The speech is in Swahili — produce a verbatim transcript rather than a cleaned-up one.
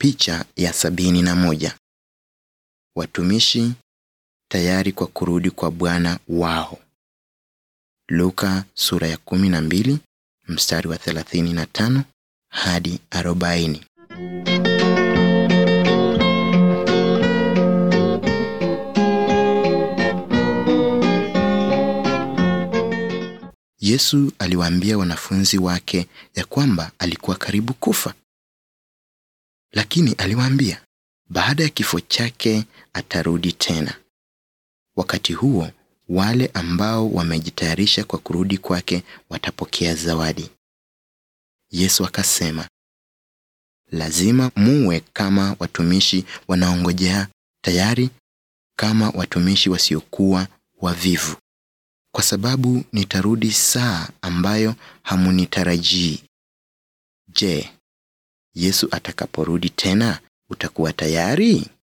Picha ya sabini na moja. Watumishi tayari kwa kurudi kwa Bwana wao. Luka sura ya kumi na mbili mstari wa thelathini na tano hadi arobaini. Yesu aliwaambia wanafunzi wake ya kwamba alikuwa karibu kufa. Lakini aliwaambia baada ya kifo chake atarudi tena. Wakati huo wale ambao wamejitayarisha kwa kurudi kwake watapokea zawadi. Yesu akasema, lazima muwe kama watumishi wanaongojea tayari, kama watumishi wasiokuwa wavivu, kwa sababu nitarudi saa ambayo hamunitarajii. Je, Yesu atakaporudi tena utakuwa tayari?